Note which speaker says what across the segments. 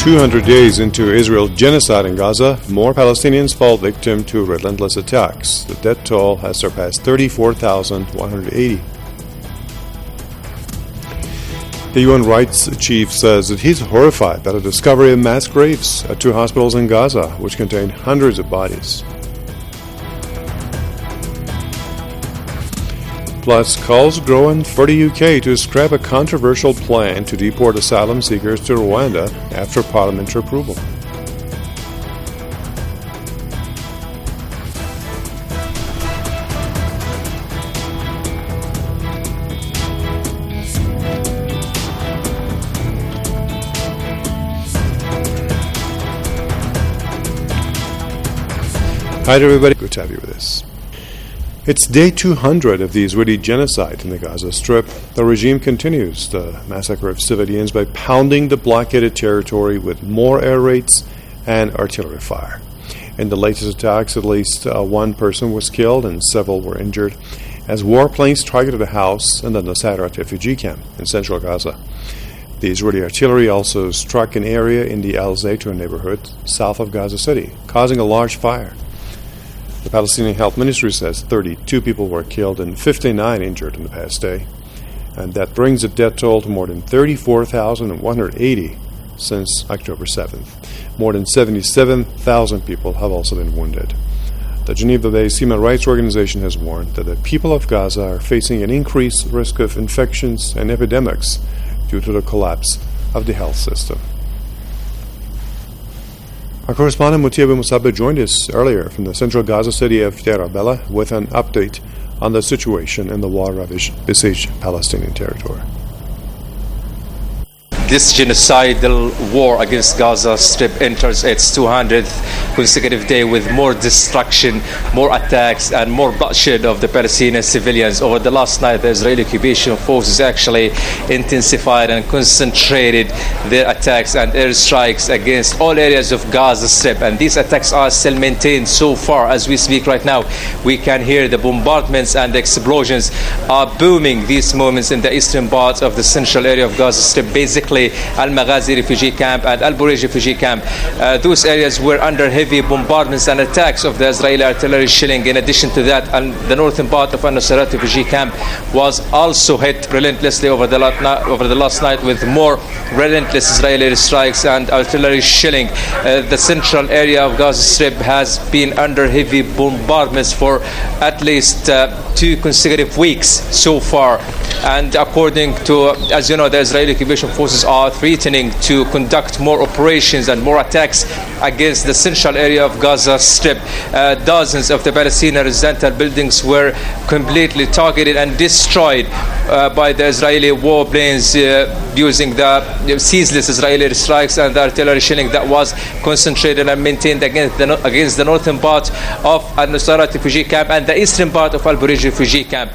Speaker 1: 200 days into Israel's genocide in Gaza, more Palestinians fall victim to relentless attacks. The death toll has surpassed 34,180. The UN rights chief says that he's horrified by the discovery of mass graves at 2 hospitals in Gaza, which contain hundreds of bodies. Plus, calls growing for the UK to scrap a controversial plan to deport asylum seekers to Rwanda after parliamentary approval. Hi everybody, good to have you with us. It's day 200 of the Israeli genocide in the Gaza Strip. The regime continues the massacre of civilians by pounding the blockaded territory with more air raids and artillery fire. In the latest attacks, at least one person was killed and several were injured as warplanes targeted a house in the Nusayrat refugee camp in central Gaza. The Israeli artillery also struck an area in the Al Zaytun neighborhood south of Gaza City, causing a large fire. The Palestinian Health Ministry says 32 people were killed and 59 injured in the past day, and that brings the death toll to more than 34,180 since October 7th. More than 77,000 people have also been wounded. The Geneva-based Human Rights Organization has warned that the people of Gaza are facing an increased risk of infections and epidemics due to the collapse of the health system. Our correspondent Mutiabu Musabe joined us earlier from the central Gaza city of Deir al-Balah with an update on the situation in the war-ravaged, besieged Palestinian territory.
Speaker 2: This genocidal war against Gaza Strip enters its 200th consecutive day with more destruction, more attacks, and more bloodshed of the Palestinian civilians. Over the last night, the Israeli occupation forces actually intensified and concentrated their attacks and airstrikes against all areas of Gaza Strip. And these attacks are still maintained so far. As we speak right now, we can hear the bombardments and the explosions are booming these moments in the eastern part of the central area of Gaza Strip, basically Al-Maghazi refugee camp and Al-Bureij refugee camp. Those areas were under heavy bombardments and attacks of the Israeli artillery shelling. In addition to that, the northern part of Al-Nusayrat refugee camp was also hit relentlessly over the last night with more relentless Israeli strikes and artillery shelling. The central area of Gaza Strip has been under heavy bombardments for at least 2 consecutive weeks so far. And according to, as you know, the Israeli occupation forces are threatening to conduct more operations and more attacks against the central area of Gaza Strip. Dozens of the Palestinian residential buildings were completely targeted and destroyed by the Israeli warplanes using the ceaseless Israeli strikes and the artillery shelling that was concentrated and maintained against the northern part of Al-Nusayrat refugee camp and the eastern part of Al-Bureij refugee camp.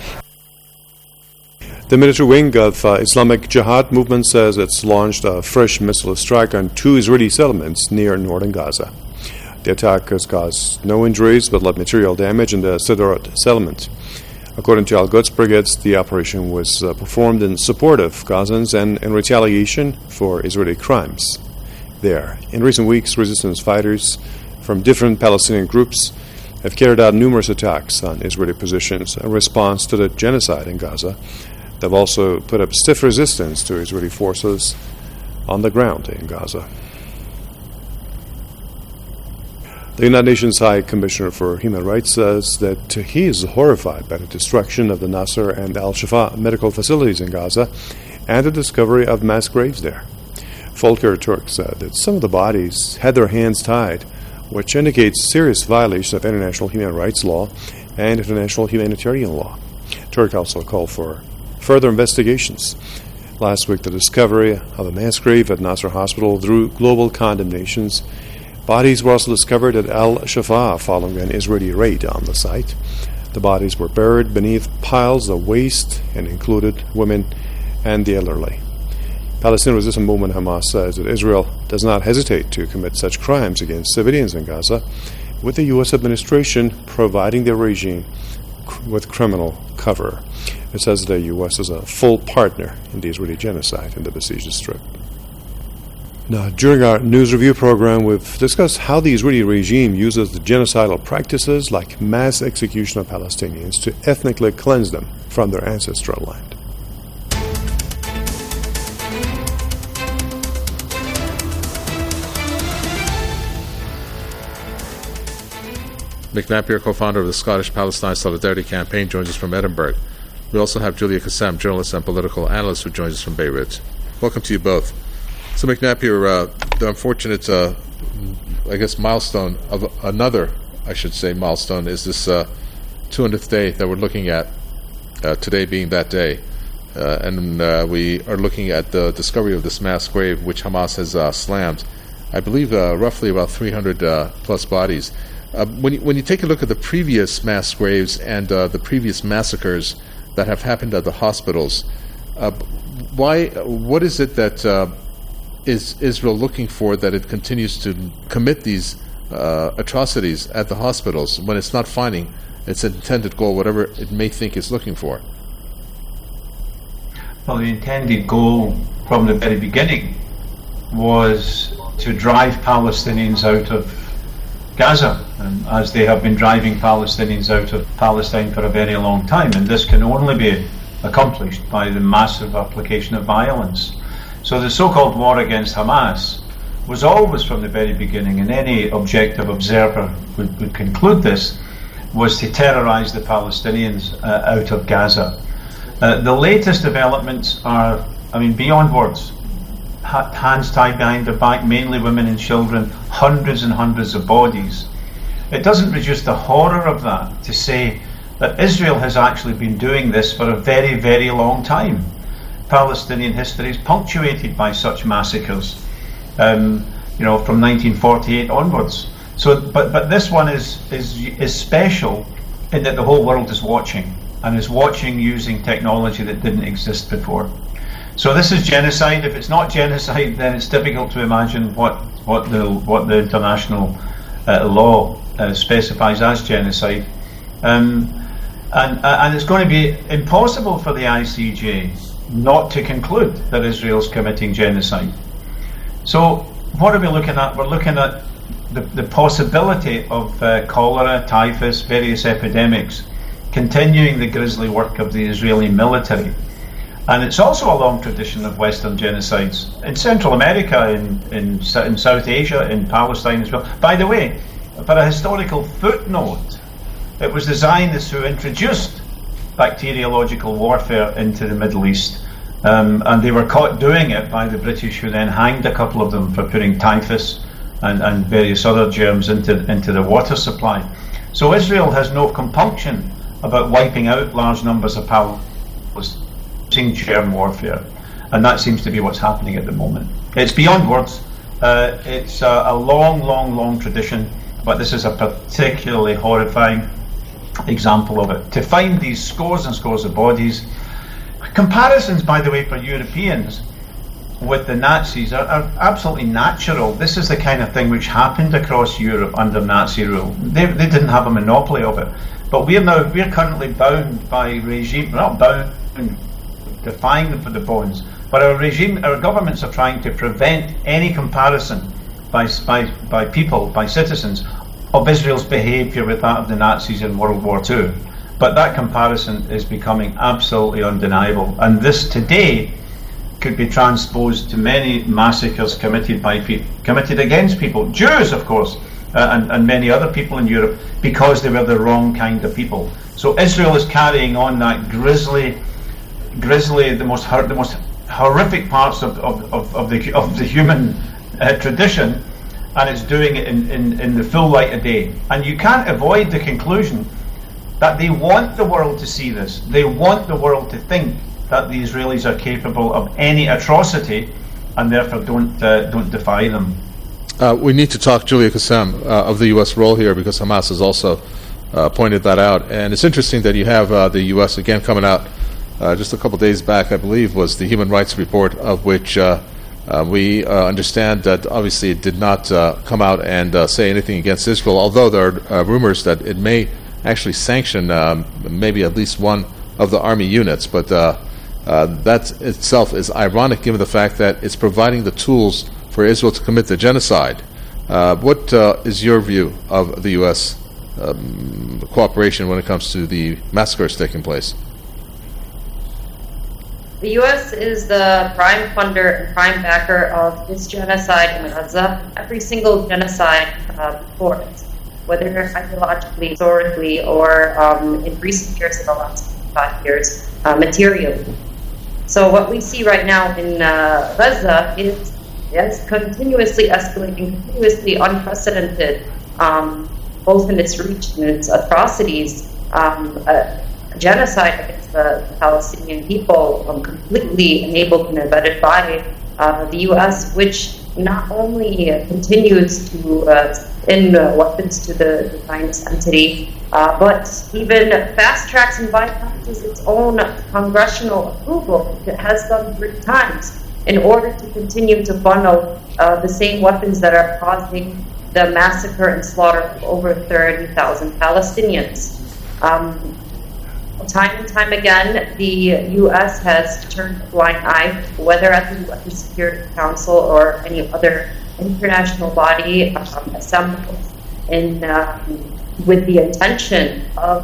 Speaker 1: The military wing of Islamic Jihad movement says it's launched a fresh missile strike on 2 Israeli settlements near northern Gaza. The attack has caused no injuries but left material damage in the Sderot settlement. According to Al-Quds brigades, the operation was performed in support of Gazans and in retaliation for Israeli crimes there. In recent weeks, resistance fighters from different Palestinian groups have carried out numerous attacks on Israeli positions in response to the genocide in Gaza. They've also put up stiff resistance to Israeli forces on the ground in Gaza. The United Nations High Commissioner for Human Rights says that he is horrified by the destruction of the Nasser and Al-Shifa medical facilities in Gaza and the discovery of mass graves there. Volker Turk said that some of the bodies had their hands tied, which indicates serious violation of international human rights law and international humanitarian law. Turk also called for further investigations. Last week, the discovery of a mass grave at Nasser Hospital drew global condemnations. Bodies were also discovered at Al-Shifa following an Israeli raid on the site. The bodies were buried beneath piles of waste and included women and the elderly. Palestinian Resistance Movement Hamas says that Israel does not hesitate to commit such crimes against civilians in Gaza, with the U.S. administration providing the regime with criminal cover. It says the U.S. is a full partner in the Israeli genocide in the besieged Strip. Now, during our news review program, we've discussed how the Israeli regime uses the genocidal practices like mass execution of Palestinians to ethnically cleanse them from their ancestral land.
Speaker 3: Mick Napier, co-founder of the Scottish Palestine Solidarity Campaign, joins us from Edinburgh. We also have Julia Kassam, journalist and political analyst, who joins us from Beirut. Welcome to you both. So, Mick Napier, the unfortunate, milestone of another, milestone is this 200th day that we're looking at, today being that day. And we are looking at the discovery of this mass grave, which Hamas has slammed. I believe roughly about 300 plus bodies. When you take a look at the previous mass graves and the previous massacres that have happened at the hospitals, what is it that is Israel looking for that it continues to commit these atrocities at the hospitals when it's not finding its intended goal, whatever it may think it's looking for?
Speaker 4: Well, the intended goal from the very beginning was to drive Palestinians out of Gaza, as they have been driving Palestinians out of Palestine for a very long time, and this can only be accomplished by the massive application of violence. So the so-called war against Hamas was always from the very beginning, and any objective observer would conclude this, was to terrorize the Palestinians out of Gaza. The latest developments are, beyond words. Hands tied behind their back, mainly women and children, hundreds and hundreds of bodies. It doesn't reduce the horror of that to say that Israel has actually been doing this for a very, very long time. Palestinian history is punctuated by such massacres, from 1948 onwards. So, but this one is special in that the whole world is watching, and is watching using technology that didn't exist before. So this is genocide. If it's not genocide, then it's difficult to imagine what the international law specifies as genocide, and it's going to be impossible for the ICJ not to conclude that Israel's committing genocide. So what are we looking at? We're looking at the possibility of cholera, typhus, various epidemics, continuing the grisly work of the Israeli military. And it's also a long tradition of Western genocides in Central America, in South Asia, in Palestine as well. By the way, for a historical footnote, it was the Zionists who introduced bacteriological warfare into the Middle East, and they were caught doing it by the British, who then hanged a couple of them for putting typhus and various other germs into the water supply. So Israel has no compunction about wiping out large numbers of Palestinians, germ warfare, and that seems to be what's happening at the moment. It's beyond words. It's a long tradition, but this is a particularly horrifying example of it. To find these scores and scores of bodies, comparisons, by the way, for Europeans with the Nazis are absolutely natural. This is the kind of thing which happened across Europe under Nazi rule. They didn't have a monopoly of it, but we're currently bound by regime. We're not bound, defying them for the bonds, but our governments are trying to prevent any comparison by citizens of Israel's behaviour with that of the Nazis in World War II. But that comparison is becoming absolutely undeniable, and this today could be transposed to many massacres committed against people, Jews of course, and many other people in Europe, because they were the wrong kind of people. So Israel is carrying on that grisly, the most horrific parts of the human tradition, and it's doing it in the full light of day. And you can't avoid the conclusion that they want the world to see this. They want the world to think that the Israelis are capable of any atrocity, and therefore don't defy them.
Speaker 3: We need to talk, Julia Kassam, of the U.S. role here, because Hamas has also pointed that out. And it's interesting that you have the U.S. again coming out. Just a couple of days back, I believe, was the Human Rights Report, of which we understand that obviously it did not come out and say anything against Israel, although there are rumors that it may actually sanction maybe at least one of the army units. But that itself is ironic, given the fact that it's providing the tools for Israel to commit the genocide. What is your view of the U.S. Cooperation when it comes to the massacres taking place?
Speaker 5: The U.S. is the prime funder and prime backer of this genocide in Gaza. Every single genocide before it, whether ideologically, historically, or in recent years, in the last 5 years, materially. So what we see right now in Gaza is continuously escalating, continuously unprecedented, both in its reach and its atrocities. Genocide against the Palestinian people, completely enabled and abetted by the U.S., which not only continues to end weapons to the Zionist entity, but even fast tracks and bypasses its own congressional approval. It has done 3 times in order to continue to funnel the same weapons that are causing the massacre and slaughter of over 30,000 Palestinians. Time and time again, the U.S. has turned a blind eye, whether at the UN Security Council or any other international body assembled with the intention of,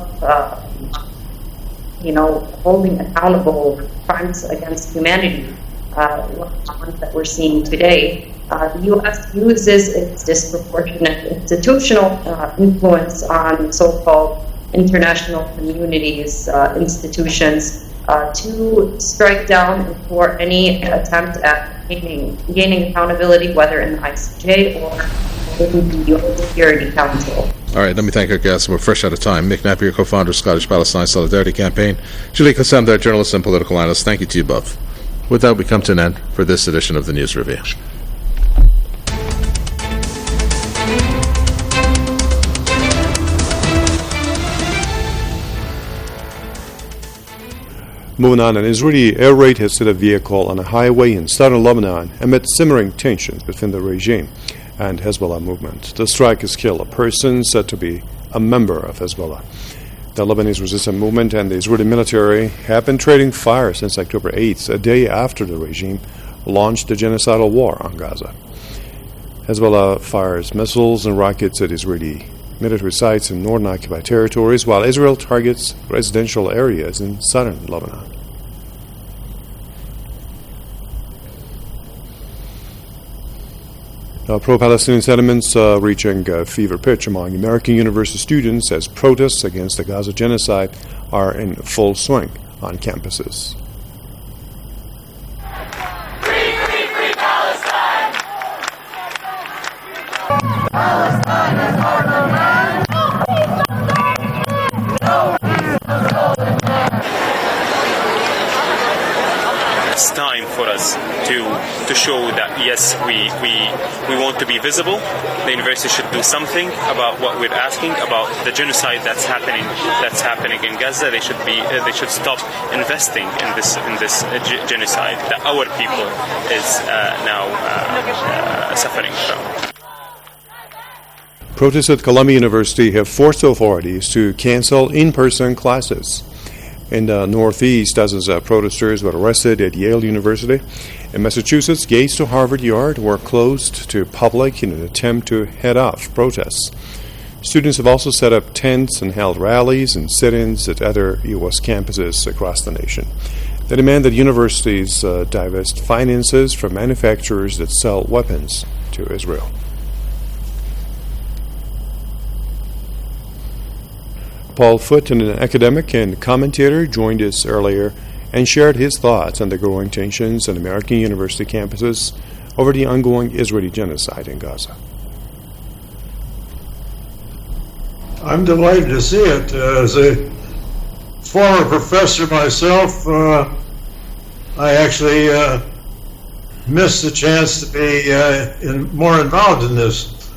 Speaker 5: holding accountable crimes against humanity, like the ones that we're seeing today. The U.S. uses its disproportionate institutional influence on so-called international communities, institutions, to strike down for any attempt at gaining accountability, whether in the ICJ or in the UN Security Council.
Speaker 3: All right, let me thank our guests. We're fresh out of time. Mick Napier, co-founder of Scottish-Palestine Solidarity Campaign. Julia Kassam, their journalist and political analyst. Thank you to you both. With that, we come to an end for this edition of the News Review.
Speaker 1: Moving on, an Israeli air raid has hit a vehicle on a highway in southern Lebanon amid simmering tensions between the regime and Hezbollah movement. The strike has killed a person said to be a member of Hezbollah. The Lebanese resistance movement and the Israeli military have been trading fire since October 8th, a day after the regime launched the genocidal war on Gaza. Hezbollah fires missiles and rockets at Israeli military sites in northern occupied territories, while Israel targets residential areas in southern Lebanon. Pro-Palestinian sentiments reaching a fever pitch among American university students as protests against the Gaza genocide are in full swing on campuses.
Speaker 6: Free Palestine! Palestine is our land! No peace, no stolen land!
Speaker 7: It's time for us to show that yes, we want to be visible. The university should do something about what we're asking about the genocide that's happening in Gaza. They should stop investing in this genocide that our people is now suffering from.
Speaker 1: Protests at Columbia University have forced authorities to cancel in-person classes. In the Northeast, dozens of protesters were arrested at Yale University. In Massachusetts, gates to Harvard Yard were closed to public in an attempt to head off protests. Students have also set up tents and held rallies and sit-ins at other U.S. campuses across the nation. They demand that universities divest finances from manufacturers that sell weapons to Israel. Paul Foote, an academic and commentator, joined us earlier and shared his thoughts on the growing tensions on American university campuses over the ongoing Israeli genocide in Gaza.
Speaker 8: I'm delighted to see it. As a former professor myself, I actually missed the chance to be more involved in this.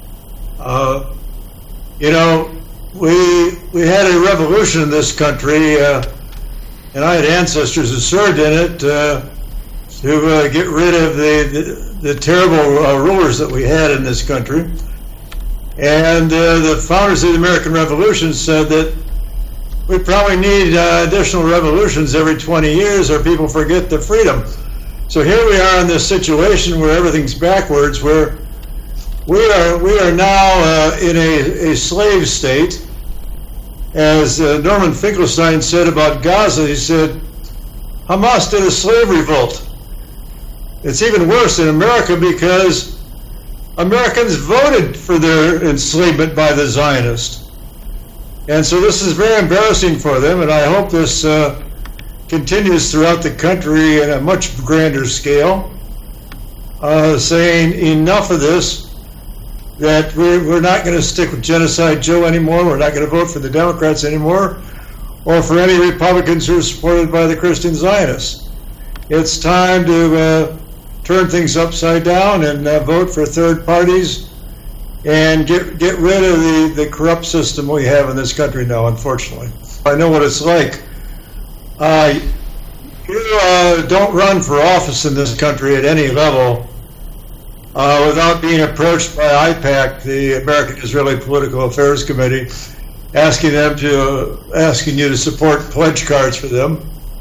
Speaker 8: We had a revolution in this country, and I had ancestors who served in it to get rid of the terrible rulers that we had in this country. And the founders of the American Revolution said that we probably need additional revolutions every 20 years or people forget the freedom. So here we are in this situation where everything's backwards, where we are now in a slave state. As Norman Finkelstein said about Gaza, he said, Hamas did a slave revolt. It's even worse in America because Americans voted for their enslavement by the Zionists. And so this is very embarrassing for them, and I hope this continues throughout the country in a much grander scale, saying enough of this, that we're not going to stick with Genocide Joe anymore, we're not going to vote for the Democrats anymore, or for any Republicans who are supported by the Christian Zionists. It's time to turn things upside down and vote for third parties and get rid of the corrupt system we have in this country now, unfortunately. I know what it's like. You don't run for office in this country at any level without being approached by IPAC, the American Israeli Political Affairs Committee, asking you to support pledge cards for them.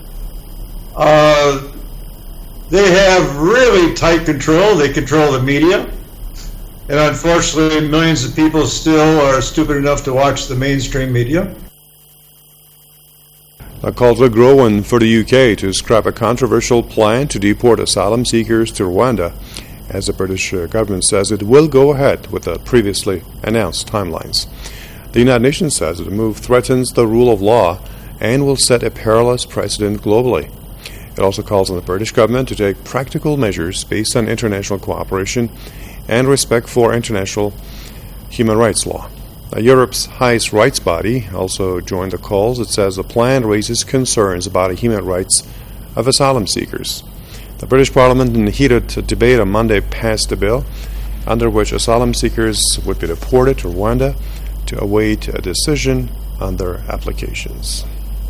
Speaker 8: They have really tight control. They control the media. And unfortunately, millions of people still are stupid enough to watch the mainstream media.
Speaker 1: Calls are growing for the UK to scrap a controversial plan to deport asylum seekers to Rwanda, as the British government says it will go ahead with the previously announced timelines. The United Nations says that the move threatens the rule of law and will set a perilous precedent globally. It also calls on the British government to take practical measures based on international cooperation and respect for international human rights law. Europe's highest rights body also joined the calls. It says the plan raises concerns about the human rights of asylum seekers. The British Parliament, in a heated debate on Monday, passed a bill under which asylum seekers would be deported to Rwanda to await a decision on their applications.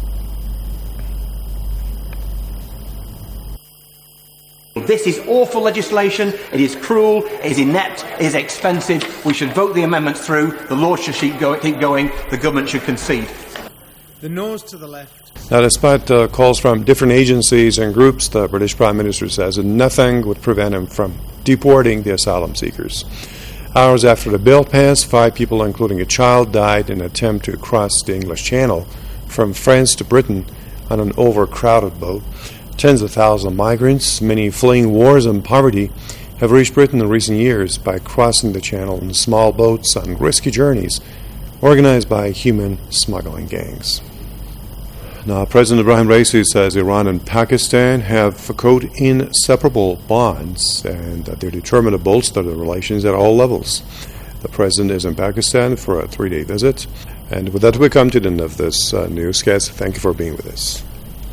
Speaker 9: This is awful legislation, it is cruel, it is inept, it is expensive. We should vote the amendments through, the law should keep going, the government should concede.
Speaker 10: The noes to the left.
Speaker 1: Now, despite calls from different agencies and groups, the British Prime Minister says that nothing would prevent him from deporting the asylum seekers. Hours after the bill passed, 5 people, including a child, died in an attempt to cross the English Channel from France to Britain on an overcrowded boat. Tens of thousands of migrants, many fleeing wars and poverty, have reached Britain in recent years by crossing the Channel in small boats on risky journeys organized by human smuggling gangs. Now, President Ibrahim Raisi says Iran and Pakistan have, quote, inseparable bonds, and that they're determined to bolster their relations at all levels. The president is in Pakistan for a 3-day visit. And with that, we come to the end of this newscast. Thank you for being with us.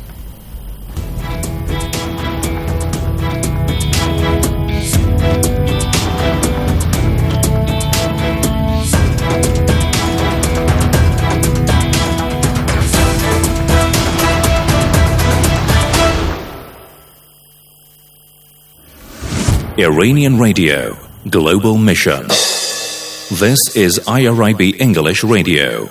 Speaker 11: Iranian Radio, Global Mission. This is IRIB English Radio.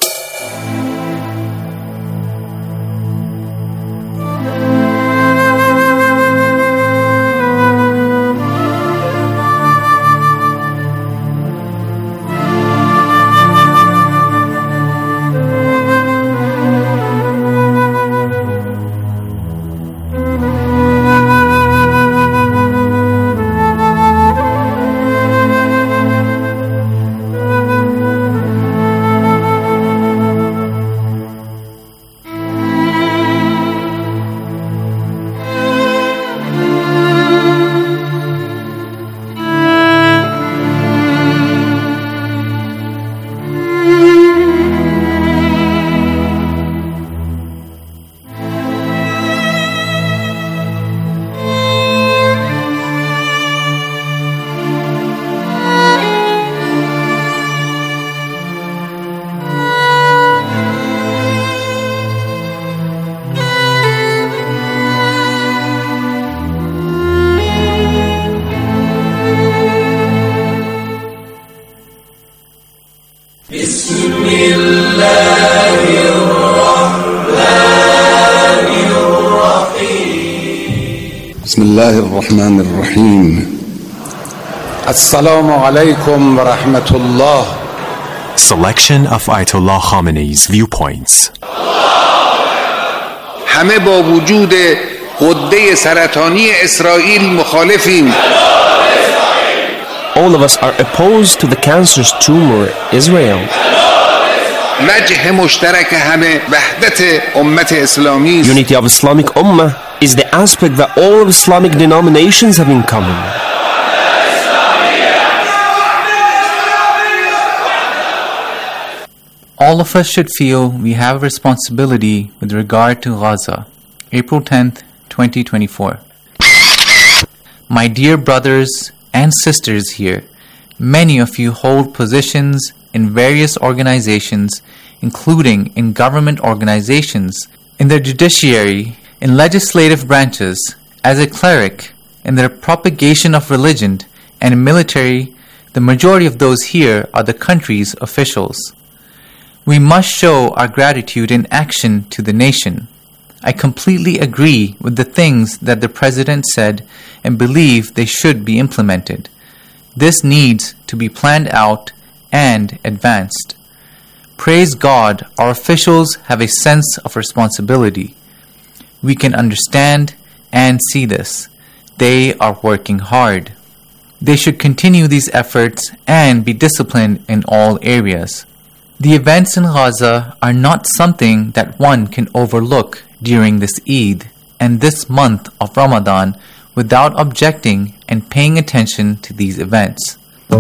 Speaker 12: بسم الله الرحمن الرحيم السلام عليكم ورحمة الله.
Speaker 13: Selection of Ayatollah Khamenei's viewpoints.
Speaker 12: همه با وجود غده سرطانی اسرائیل مخالفیم.
Speaker 14: All of us are opposed to the cancerous tumor Israel.
Speaker 12: وجه مشترک همه وحدت امت اسلامی.
Speaker 14: Unity of Islamic Ummah is the aspect that all of Islamic denominations have in common.
Speaker 15: All of us should feel we have a responsibility with regard to Gaza. April 10th, 2024. My dear brothers and sisters here, many of you hold positions in various organizations, including in government organizations, in the judiciary, in legislative branches, as a cleric, in the propagation of religion, and in military. The majority of those here are the country's officials. We must show our gratitude in action to the nation. I completely agree with the things that the President said and believe they should be implemented. This needs to be planned out and advanced. Praise God, our officials have a sense of responsibility. We can understand and see this. They are working hard. They should continue these efforts and be disciplined in all areas. The events in Gaza are not something that one can overlook during this Eid and this month of Ramadan without objecting and paying attention to these events.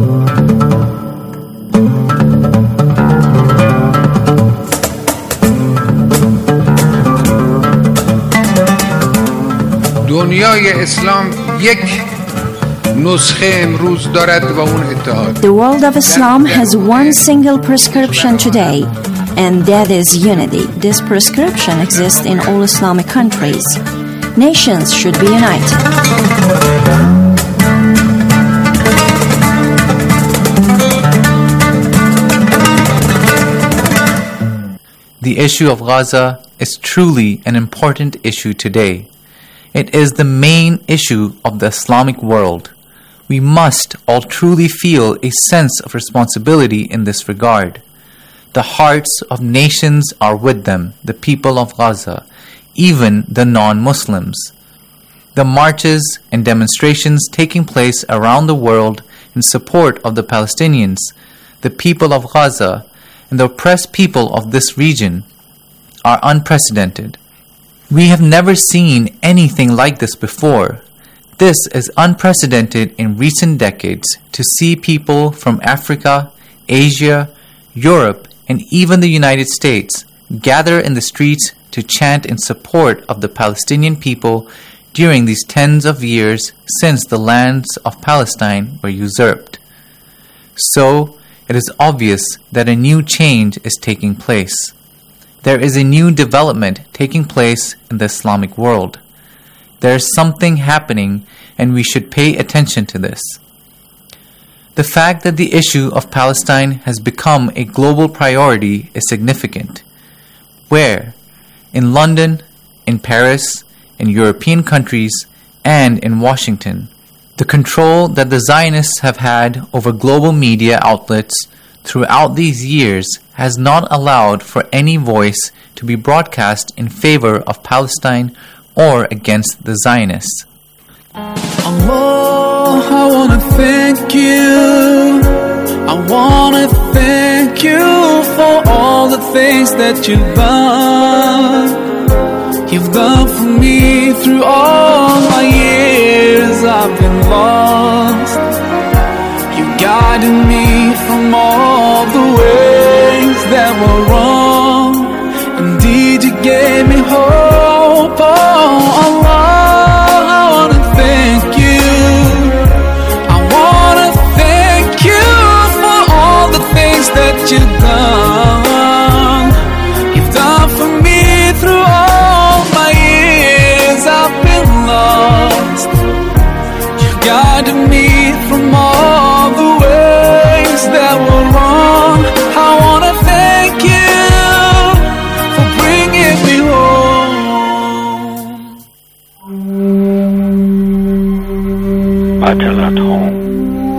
Speaker 12: دنیای اسلام یک نسخه امروز دارد و اون اتحاد.
Speaker 16: The world of Islam has one single prescription today, and that is unity. This prescription exists in all Islamic countries. Nations should be united.
Speaker 15: The issue of Gaza is truly an important issue today. It is the main issue of the Islamic world. We must all truly feel a sense of responsibility in this regard. The hearts of nations are with them, the people of Gaza, even the non-Muslims. The marches and demonstrations taking place around the world in support of the Palestinians, the people of Gaza, and the oppressed people of this region are unprecedented. We have never seen anything like this before. This is unprecedented in recent decades to see people from Africa, Asia, Europe, and even the United States gather in the streets to chant in support of the Palestinian people during these tens of years since the lands of Palestine were usurped. So, it is obvious that a new change is taking place. There is a new development taking place in the Islamic world. There is something happening, and we should pay attention to this. The fact that the issue of Palestine has become a global priority is significant. Where? In London, in Paris, in European countries, and in Washington. The control that the Zionists have had over global media outlets throughout these years has not allowed for any voice to be broadcast in favor of Palestine or against the Zionists.
Speaker 17: Allah, I want to thank you. I want to thank you for all the things that you've done. You've done for me through all my years I've been lost. You guided me from all the ways that were wrong. Indeed, you gave me hope. Oh, Allah, I want to thank you. I want to thank you for all the things that you've done. You've done for me through all my years I've been lost. You guided me from all the ways that were wrong. I want to thank you for bringing me home.
Speaker 18: better at home.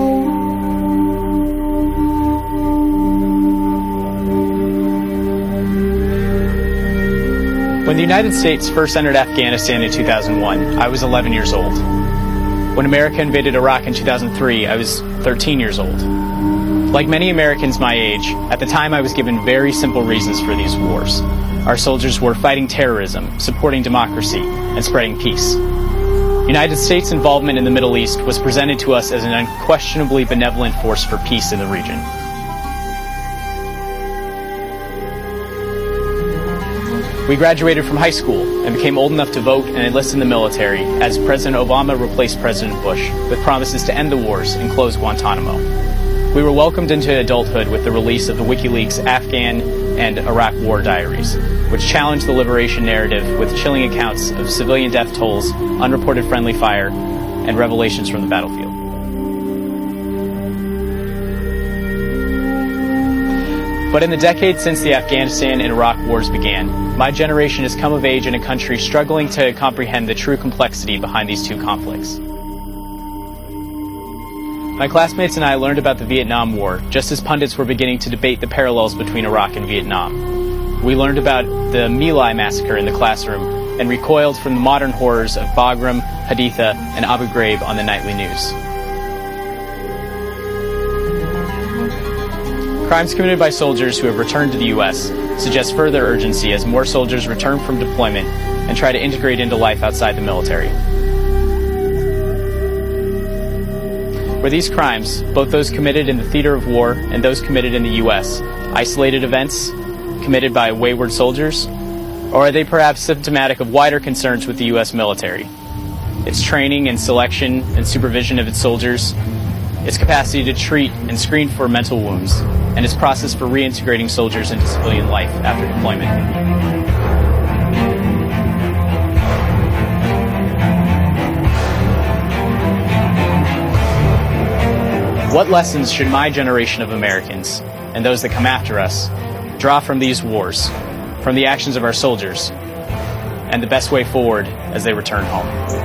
Speaker 19: When the United States first entered Afghanistan in 2001, I was 11 years old. When America invaded Iraq in 2003, I was 13 years old. Like many Americans my age, at the time I was given very simple reasons for these wars. Our soldiers were fighting terrorism, supporting democracy, and spreading peace. United States involvement in the Middle East was presented to us as an unquestionably benevolent force for peace in the region. We graduated from high school and became old enough to vote and enlist in the military as President Obama replaced President Bush with promises to end the wars and close Guantanamo. We were welcomed into adulthood with the release of the WikiLeaks Afghan and Iraq War Diaries, which challenged the liberation narrative with chilling accounts of civilian death tolls, unreported friendly fire, and revelations from the battlefield. But in the decades since the Afghanistan and Iraq wars began, my generation has come of age in a country struggling to comprehend the true complexity behind these two conflicts. My classmates and I learned about the Vietnam War just as pundits were beginning to debate the parallels between Iraq and Vietnam. We learned about the My Lai massacre in the classroom and recoiled from the modern horrors of Bagram, Haditha, and Abu Ghraib on the nightly news. Crimes committed by soldiers who have returned to the U.S. suggest further urgency as more soldiers return from deployment and try to integrate into life outside the military. Were these crimes, both those committed in the theater of war and those committed in the U.S., isolated events committed by wayward soldiers? Or are they perhaps symptomatic of wider concerns with the U.S. military? Its training and selection and supervision of its soldiers, its capacity to treat and screen for mental wounds, and its process for reintegrating soldiers into civilian life after deployment. What lessons should my generation of Americans, and those that come after us, draw from these wars, from the actions of our soldiers, and the best way forward as they return home?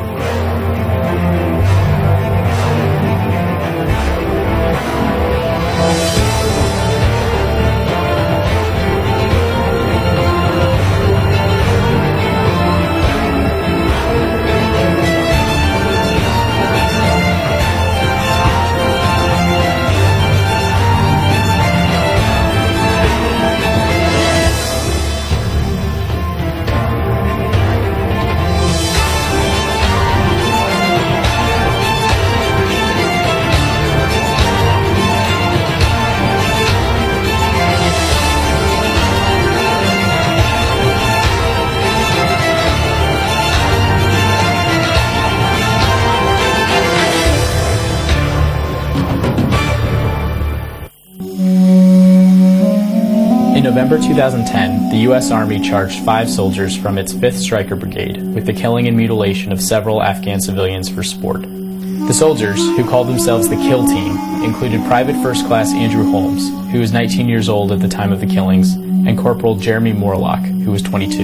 Speaker 19: In November 2010, the U.S. Army charged 5 soldiers from its 5th Stryker Brigade with the killing and mutilation of several Afghan civilians for sport. The soldiers, who called themselves the Kill Team, included Private First Class Andrew Holmes, who was 19 years old at the time of the killings, and Corporal Jeremy Morlock, who was 22.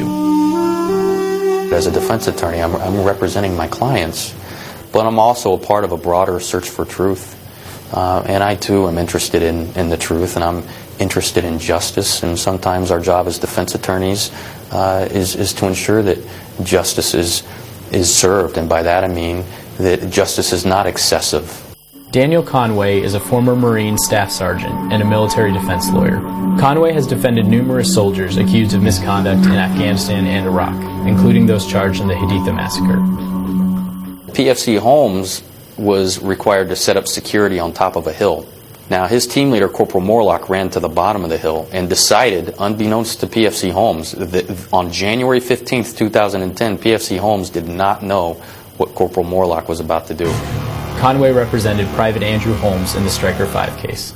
Speaker 20: As a defense attorney, I'm representing my clients, but I'm also a part of a broader search for truth. And I, too, am interested in the truth, and I'm interested in justice. And sometimes our job as defense attorneys is to ensure that justice is served. And by that I mean that justice is not excessive.
Speaker 19: Daniel Conway is a former Marine staff sergeant and a military defense lawyer. Conway has defended numerous soldiers accused of misconduct in Afghanistan and Iraq, including those charged in the Haditha massacre.
Speaker 20: PFC Holmes was required to set up security on top of a hill. Now, his team leader, Corporal Morlock, ran to the bottom of the hill and decided, unbeknownst to PFC Holmes, that on January 15th, 2010, PFC Holmes did not know what Corporal Morlock was about to do.
Speaker 19: Conway represented Private Andrew Holmes in the Stryker 5 case.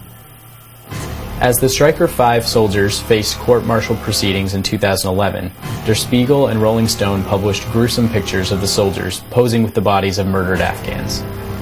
Speaker 19: As the Stryker 5 soldiers faced court-martial proceedings in 2011, Der Spiegel and Rolling Stone published gruesome pictures of the soldiers posing with the bodies of murdered Afghans.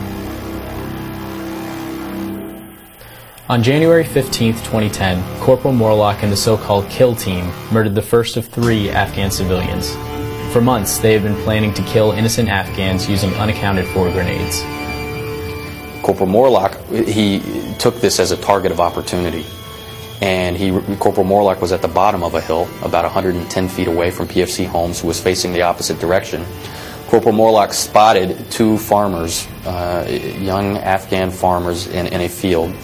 Speaker 19: On January 15, 2010, Corporal Morlock and the so-called Kill Team murdered the first of 3 Afghan civilians. For months, they had been planning to kill innocent Afghans using unaccounted-for grenades.
Speaker 20: Corporal Morlock, he took this as a target of opportunity. And Corporal Morlock was at the bottom of a hill, about 110 feet away from PFC Holmes, who was facing the opposite direction. Corporal Morlock spotted two farmers, young Afghan farmers in a field,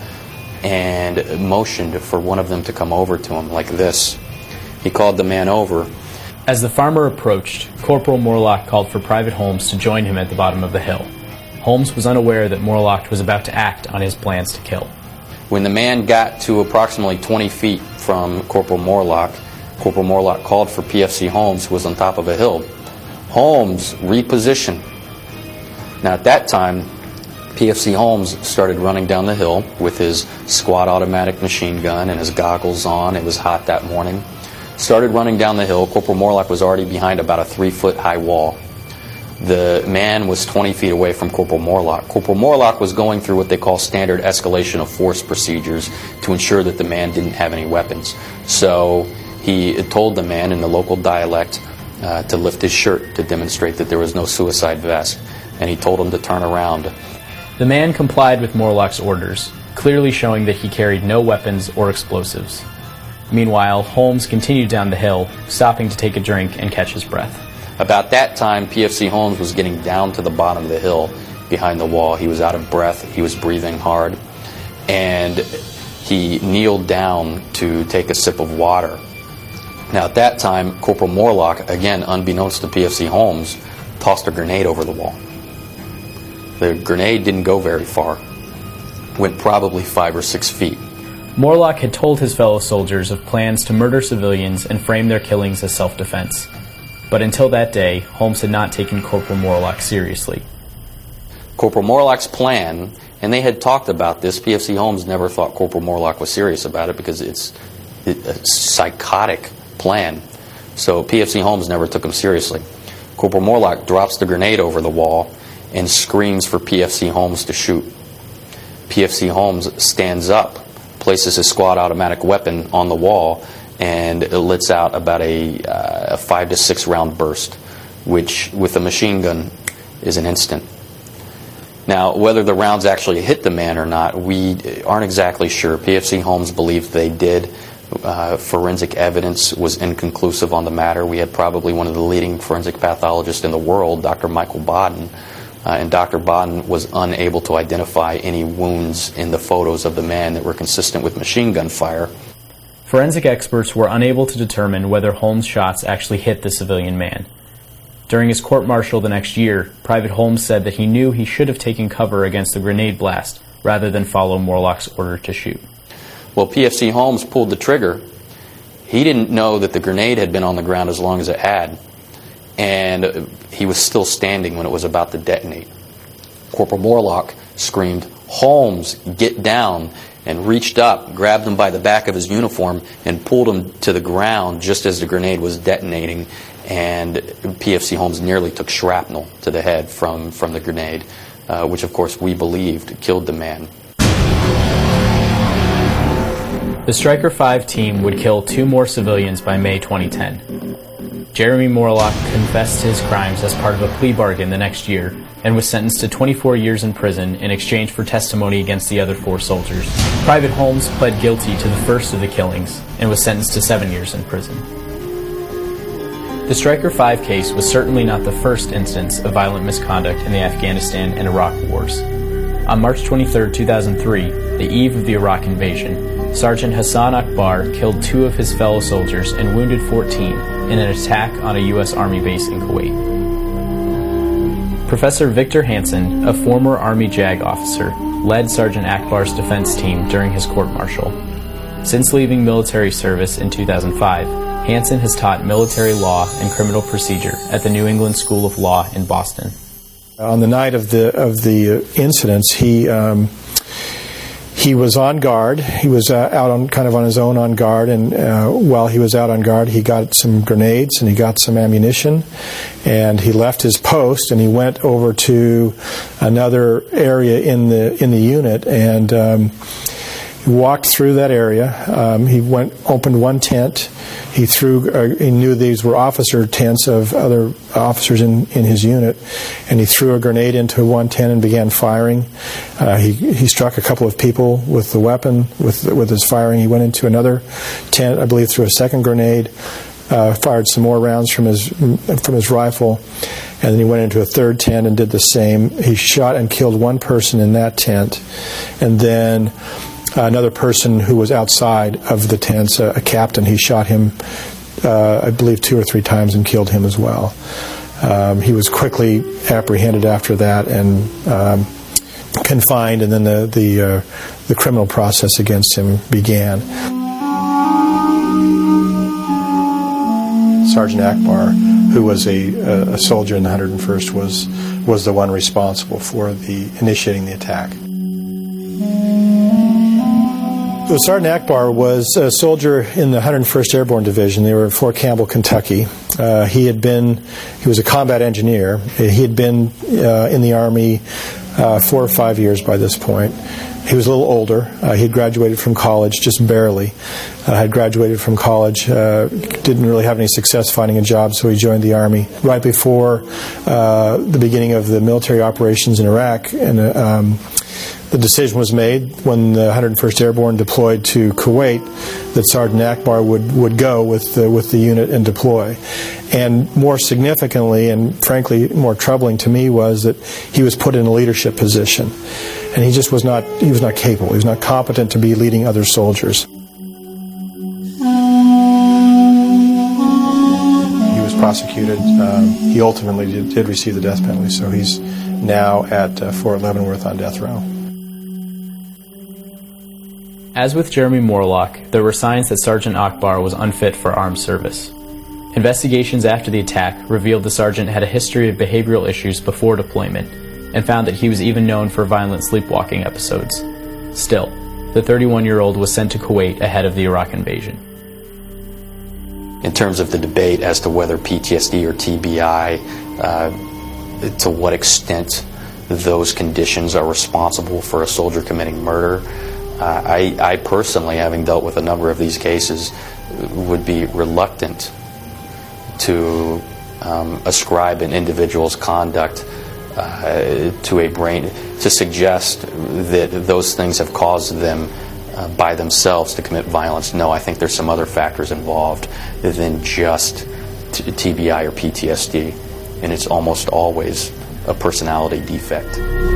Speaker 20: and motioned for one of them to come over to him like this. He called the man over.
Speaker 19: As the farmer approached, Corporal Morlock called for Private Holmes to join him at the bottom of the hill. Holmes was unaware that Morlock was about to act on his plans to kill.
Speaker 20: When the man got to approximately 20 feet from Corporal Morlock called for PFC Holmes, who was on top of a hill. Holmes repositioned. Now at that time, PFC Holmes started running down the hill with his squad automatic machine gun and his goggles on. It was hot that morning. Started running down the hill. Corporal Morlock was already behind about a 3-foot high wall. The man was 20 feet away from Corporal Morlock. Corporal Morlock was going through what they call standard escalation of force procedures to ensure that the man didn't have any weapons. So he told the man in the local dialect to lift his shirt to demonstrate that there was no suicide vest, and he told him to turn around.
Speaker 19: The man complied with Morlock's orders, clearly showing that he carried no weapons or explosives. Meanwhile, Holmes continued down the hill, stopping to take a drink and catch his breath.
Speaker 20: About that time, PFC Holmes was getting down to the bottom of the hill behind the wall. He was out of breath. He was breathing hard. And he kneeled down to take a sip of water. Now, at that time, Corporal Morlock, again, unbeknownst to PFC Holmes, tossed a grenade over the wall. The grenade didn't go very far. Went probably 5 or 6 feet.
Speaker 19: Morlock had told his fellow soldiers of plans to murder civilians and frame their killings as self-defense. But until that day, Holmes had not taken Corporal Morlock seriously.
Speaker 20: Corporal Morlock's plan, and they had talked about this, PFC Holmes never thought Corporal Morlock was serious about it because it's a psychotic plan. So PFC Holmes never took him seriously. Corporal Morlock drops the grenade over the wall and screams for PFC Holmes to shoot. PFC Holmes stands up, places his squad automatic weapon on the wall, and it lets out about a 5 to 6 round burst, which with a machine gun is an instant. Now, whether the rounds actually hit the man or not, we aren't exactly sure. PFC Holmes believed they did. Forensic evidence was inconclusive on the matter. We had probably one of the leading forensic pathologists in the world, Dr. Michael Baden, and Dr. Baden was unable to identify any wounds in the photos of the man that were consistent with machine gun fire.
Speaker 19: Forensic experts were unable to determine whether Holmes' shots actually hit the civilian man. During his court-martial the next year, Private Holmes said that he knew he should have taken cover against the grenade blast rather than follow Morlock's order to shoot.
Speaker 20: Well, PFC Holmes pulled the trigger. He didn't know that the grenade had been on the ground as long as it had, and he was still standing when it was about to detonate. Corporal Morlock screamed, "Holmes, get down," and reached up, grabbed him by the back of his uniform, and pulled him to the ground just as the grenade was detonating. And PFC Holmes nearly took shrapnel to the head from the grenade, which of course we believed killed the man.
Speaker 19: The Stryker 5 team would kill 2 more civilians by May 2010. Jeremy Morlock confessed his crimes as part of a plea bargain the next year and was sentenced to 24 years in prison in exchange for testimony against the other 4 soldiers. Private Holmes pled guilty to the first of the killings and was sentenced to 7 years in prison. The Stryker 5 case was certainly not the first instance of violent misconduct in the Afghanistan and Iraq wars. On March 23, 2003, the eve of the Iraq invasion, Sergeant Hassan Akbar killed 2 of his fellow soldiers and wounded 14 in an attack on a U.S. Army base in Kuwait. Professor Victor Hansen, a former Army JAG officer, led Sergeant Akbar's defense team during his court-martial. Since leaving military service in 2005, Hansen has taught military law and criminal procedure at the New England School of Law in Boston.
Speaker 18: On the night of the incidents, he was on guard. He was out on his own on guard, and while he was out on guard, he got some grenades and he got some ammunition, and he left his post and he went over to another area in the unit, and He walked through that area. He opened one tent. He knew these were officer tents of other officers in his unit, and he threw a grenade into one tent and began firing. He struck a couple of people with the weapon, with his firing. He went into another tent, I believe, threw a second grenade, fired some more rounds from his rifle, and then he went into a third tent and did the same. He shot and killed one person in that tent, and then another person who was outside of the tents, a captain, he shot him, I believe, 2 or 3 times and killed him as well. He was quickly apprehended after that and confined, and then the criminal process against him began. Sergeant Akbar, who was a soldier in the 101st, was the one responsible for initiating the attack. So Sergeant Akbar was a soldier in the 101st Airborne Division. They were at Fort Campbell, Kentucky. He was a combat engineer. He had been in the Army 4 or 5 years by this point. He was a little older. He had graduated from college, just barely. Had graduated from college, didn't really have any success finding a job, so he joined the Army. Right before the beginning of the military operations in Iraq, and the decision was made when the 101st Airborne deployed to Kuwait that Sergeant Akbar would go with the unit and deploy. And more significantly, and frankly more troubling to me, was that he was put in a leadership position. And he just was not capable. He was not competent to be leading other soldiers. He was prosecuted. He ultimately did receive the death penalty, so he's now at Fort Leavenworth on death row.
Speaker 19: As with Jeremy Morlock, there were signs that Sergeant Akbar was unfit for armed service. Investigations after the attack revealed the sergeant had a history of behavioral issues before deployment, and found that he was even known for violent sleepwalking episodes. Still, the 31-year-old was sent to Kuwait ahead of the Iraq invasion.
Speaker 20: In terms of the debate as to whether PTSD or TBI, to what extent those conditions are responsible for a soldier committing murder, I personally, having dealt with a number of these cases, would be reluctant to ascribe an individual's conduct to a brain, to suggest that those things have caused them by themselves to commit violence. No, I think there's some other factors involved than just TBI or PTSD, and it's almost always a personality defect.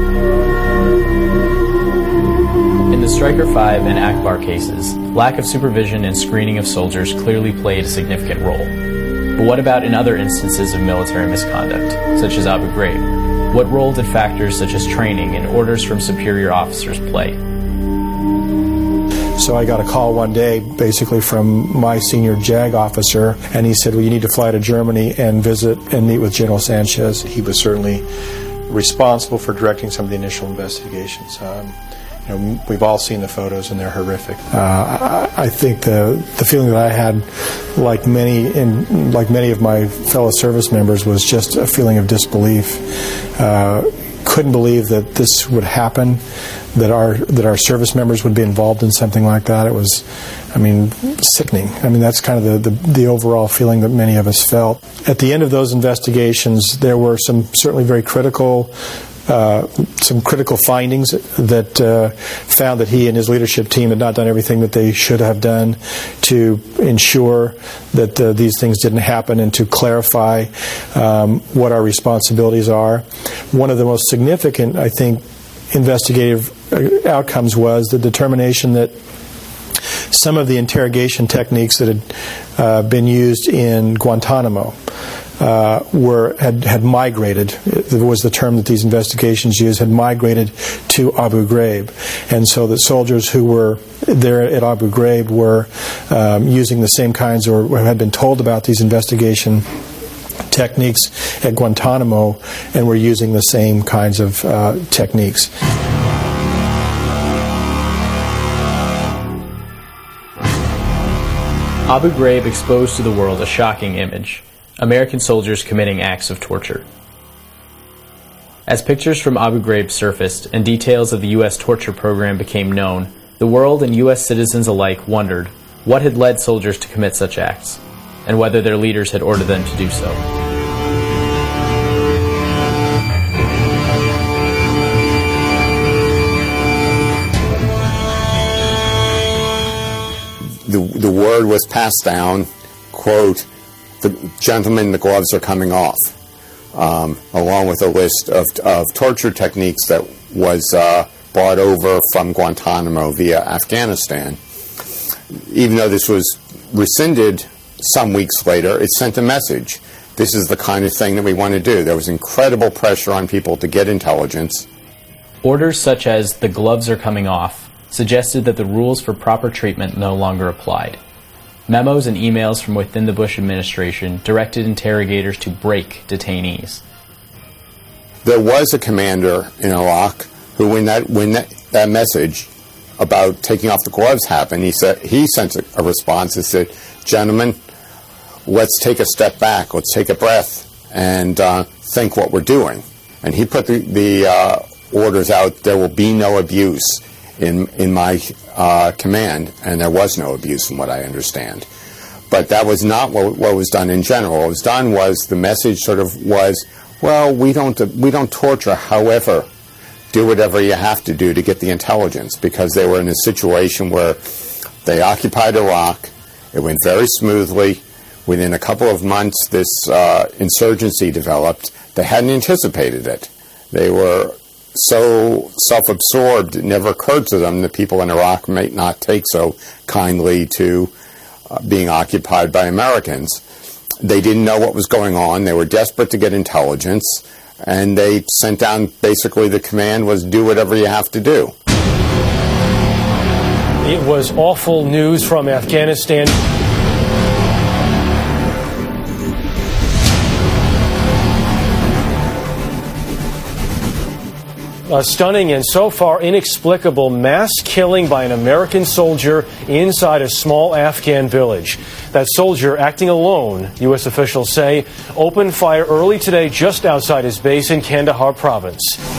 Speaker 19: In the Stryker 5 and Akbar cases, lack of supervision and screening of soldiers clearly played a significant role. But what about in other instances of military misconduct, such as Abu Ghraib? What role did factors such as training and orders from superior officers play?
Speaker 18: So I got a call one day, basically from my senior JAG officer, and he said, well, you need to fly to Germany and visit and meet with General Sanchez. He was certainly responsible for directing some of the initial investigations. We've all seen the photos, and they're horrific. I think the feeling that I had, like many of my fellow service members, was just a feeling of disbelief. Couldn't believe that this would happen, that our service members would be involved in something like that. It was, sickening. That's kind of the overall feeling that many of us felt. At the end of those investigations, there were some certainly very critical findings that found that he and his leadership team had not done everything that they should have done to ensure that these things didn't happen, and to clarify what our responsibilities are. One of the most significant, I think, investigative outcomes was the determination that some of the interrogation techniques that had been used in Guantanamo had migrated. It was the term that these investigations used, had migrated to Abu Ghraib, and so the soldiers who were there at Abu Ghraib were using the same kinds, or had been told about these investigation techniques at Guantanamo, and were using the same kinds of techniques.
Speaker 19: Abu Ghraib exposed to the world a shocking image: American soldiers committing acts of torture. As pictures from Abu Ghraib surfaced and details of the U.S. torture program became known, The world and U.S. citizens alike wondered what had led soldiers to commit such acts, and whether their leaders had ordered them to do so.
Speaker 21: The word was passed down, quote, "Gentlemen, the gloves are coming off," along with a list of torture techniques that was brought over from Guantanamo via Afghanistan. Even though this was rescinded some weeks later, it sent a message. This is the kind of thing that we want to do. There was incredible pressure on people to get intelligence.
Speaker 19: Orders such as "the gloves are coming off" suggested that the rules for proper treatment no longer applied. Memos and emails from within the Bush administration directed interrogators to break detainees.
Speaker 21: There was a commander in Iraq who, when that message about taking off the gloves happened, he sent a response that said, "Gentlemen, let's take a step back, let's take a breath, and think what we're doing." And he put the orders out, "There will be no abuse in my command," and there was no abuse from what I understand. But that was not what was done in general. What was done was the message sort of was, well, we don't torture, however, do whatever you have to do to get the intelligence, because they were in a situation where they occupied Iraq. It went very smoothly. Within a couple of months, this insurgency developed. They hadn't anticipated it. They were so self-absorbed, it never occurred to them that people in Iraq might not take so kindly to being occupied by Americans. They didn't know what was going on. They were desperate to get intelligence, and they sent down, basically the command was, do whatever you have to do.
Speaker 22: It was awful news from Afghanistan. A stunning and so far inexplicable mass killing by an American soldier inside a small Afghan village. That soldier, acting alone, U.S. officials say, opened fire early today just outside his base in Kandahar province.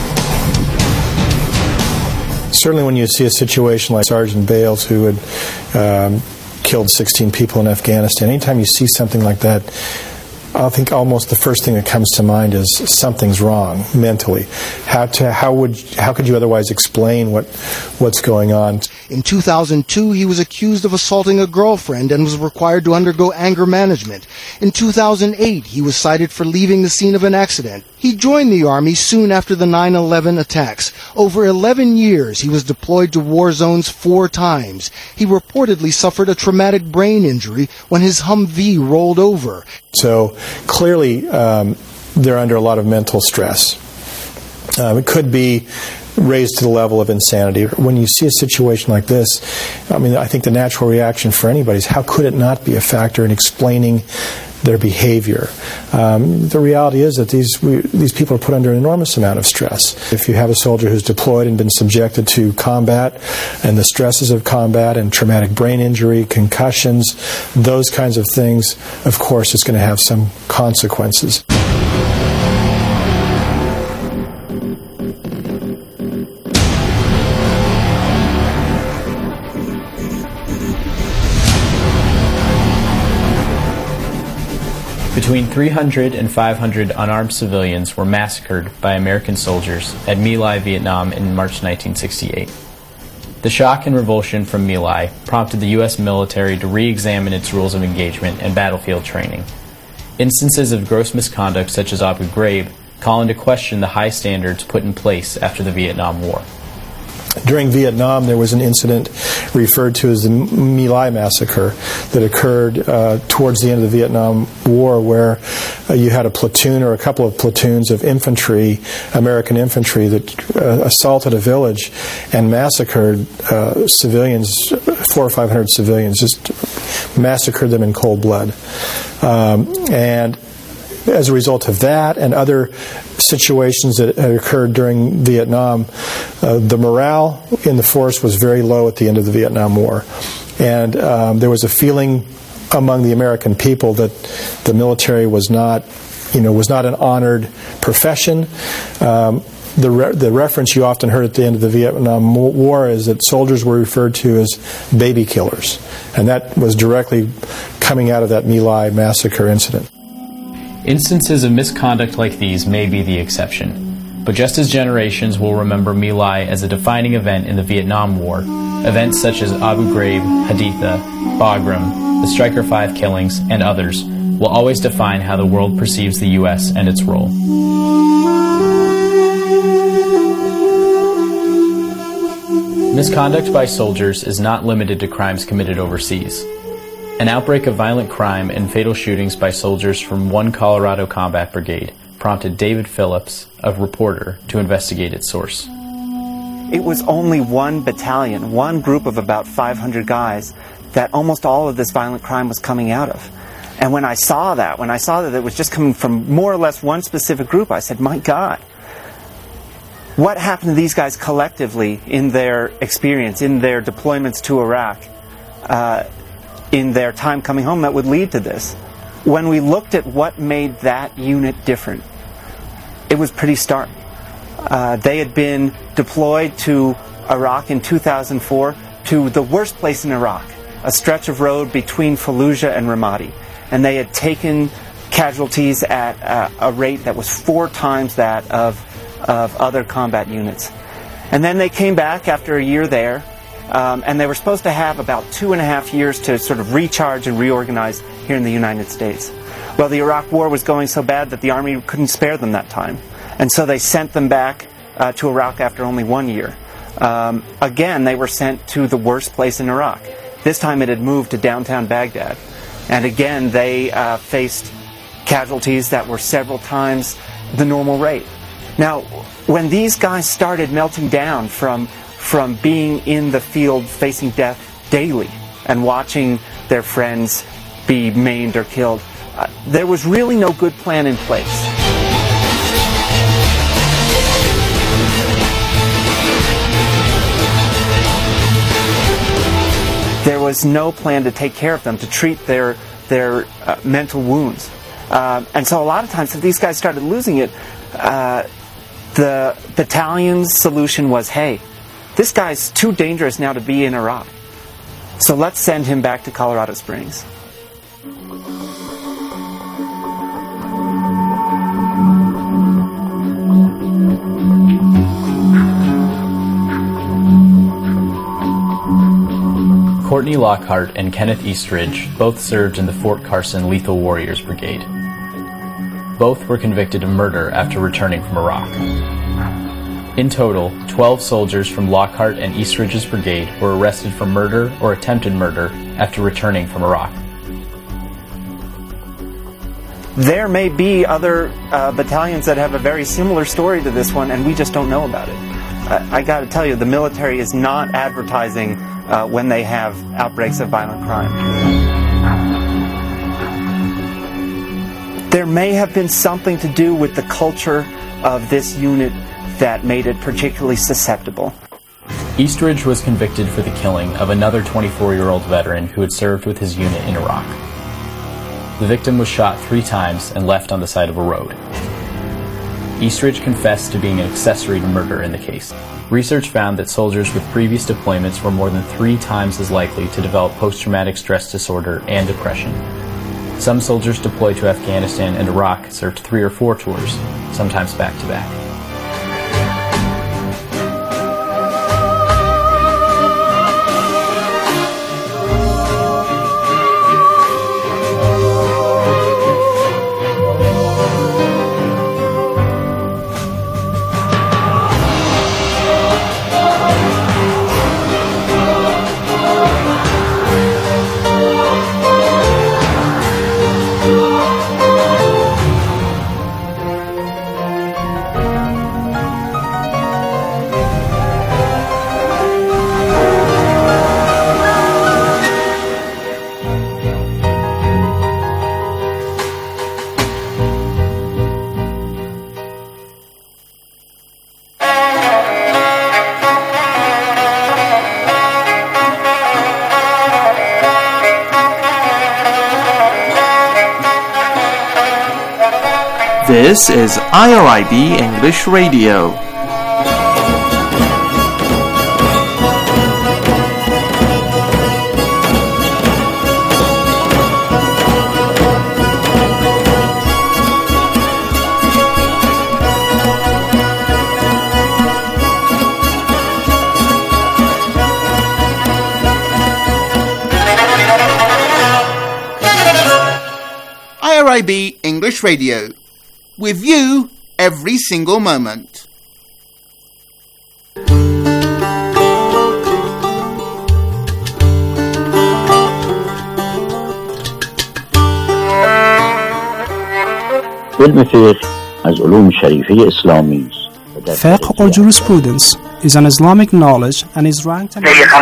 Speaker 18: Certainly when you see a situation like Sergeant Bales, who had killed 16 people in Afghanistan, anytime you see something like that, I think almost the first thing that comes to mind is something's wrong mentally. How could you otherwise explain what's going on?
Speaker 23: In 2002, he was accused of assaulting a girlfriend and was required to undergo anger management. In 2008, he was cited for leaving the scene of an accident. He joined the Army soon after the 9/11 attacks. Over 11 years, he was deployed to war zones 4 times. He reportedly suffered a traumatic brain injury when his Humvee rolled over.
Speaker 18: So clearly, they're under a lot of mental stress. It could be raised to the level of insanity. When you see a situation like this, I mean, I think the natural reaction for anybody is, how could it not be a factor in explaining their behavior? The reality is that these people are put under an enormous amount of stress. If you have a soldier who's deployed and been subjected to combat and the stresses of combat and traumatic brain injury, concussions, those kinds of things, of course, it's going to have some consequences.
Speaker 19: Between 300 and 500 unarmed civilians were massacred by American soldiers at My Lai, Vietnam in March 1968. The shock and revulsion from My Lai prompted the U.S. military to re-examine its rules of engagement and battlefield training. Instances of gross misconduct such as Abu Ghraib call into question the high standards put in place after the Vietnam War.
Speaker 18: During Vietnam, there was an incident referred to as the My Lai massacre that occurred towards the end of the Vietnam War, where you had a platoon or a couple of platoons of infantry, American infantry, that assaulted a village and massacred civilians, 400 or 500 civilians, just massacred them in cold blood. And as a result of that and other situations that had occurred during Vietnam, the morale in the force was very low at the end of the Vietnam War. And there was a feeling among the American people that the military was not an honored profession. the reference you often heard at the end of the Vietnam War is that soldiers were referred to as baby killers, and that was directly coming out of that My Lai massacre incident.
Speaker 19: Instances of misconduct like these may be the exception, but just as generations will remember My Lai as a defining event in the Vietnam War, events such as Abu Ghraib, Haditha, Bagram, the Striker 5 killings, and others will always define how the world perceives the U.S. and its role. Misconduct by soldiers is not limited to crimes committed overseas. An outbreak of violent crime and fatal shootings by soldiers from one Colorado Combat Brigade prompted David Phillips, a reporter, to investigate its source.
Speaker 2: It was only one battalion, one group of about 500 guys, that almost all of this violent crime was coming out of. And when I saw that it was just coming from more or less one specific group, I said, my God, what happened to these guys collectively in their experience, in their deployments to Iraq, in their time coming home that would lead to this? When we looked at what made that unit different, it was pretty stark. They had been deployed to Iraq in 2004 to the worst place in Iraq, a stretch of road between Fallujah and Ramadi. And they had taken casualties at a rate that was 4 times that of other combat units. And then they came back after a year there, and they were supposed to have about 2.5 years to sort of recharge and reorganize here in the United States. Well, the Iraq War was going so bad that the Army couldn't spare them that time. And so they sent them back to Iraq after only 1 year. Again, they were sent to the worst place in Iraq. This time it had moved to downtown Baghdad. And again, they faced casualties that were several times the normal rate. Now, when these guys started melting down from being in the field facing death daily and watching their friends be maimed or killed, there was really no good plan in place. There was no plan to take care of them, to treat their mental wounds. And so a lot of times if these guys started losing it, the battalion's solution was, hey, this guy's too dangerous now to be in Iraq, so let's send him back to Colorado Springs.
Speaker 19: Courtney Lockhart and Kenneth Eastridge both served in the Fort Carson Lethal Warriors Brigade. Both were convicted of murder after returning from Iraq. In total, 12 soldiers from Lockhart and Eastridge's brigade were arrested for murder or attempted murder after returning from Iraq.
Speaker 2: There may be other battalions that have a very similar story to this one, and we just don't know about it. I got to tell you, the military is not advertising when they have outbreaks of violent crime. There may have been something to do with the culture of this unit that made it particularly susceptible.
Speaker 19: Eastridge was convicted for the killing of another 24-year-old veteran who had served with his unit in Iraq. The victim was shot 3 times and left on the side of a road. Eastridge confessed to being an accessory to murder in the case. Research found that soldiers with previous deployments were more than 3 times as likely to develop post-traumatic stress disorder and depression. Some soldiers deployed to Afghanistan and Iraq served 3 or 4 tours, sometimes back-to-back.
Speaker 4: This is IRIB English Radio.
Speaker 3: IRIB English Radio. With you every single moment.
Speaker 4: علم فقه از علوم شریفه اسلامی است.
Speaker 5: Fiqh or jurisprudence is an Islamic knowledge and is ranked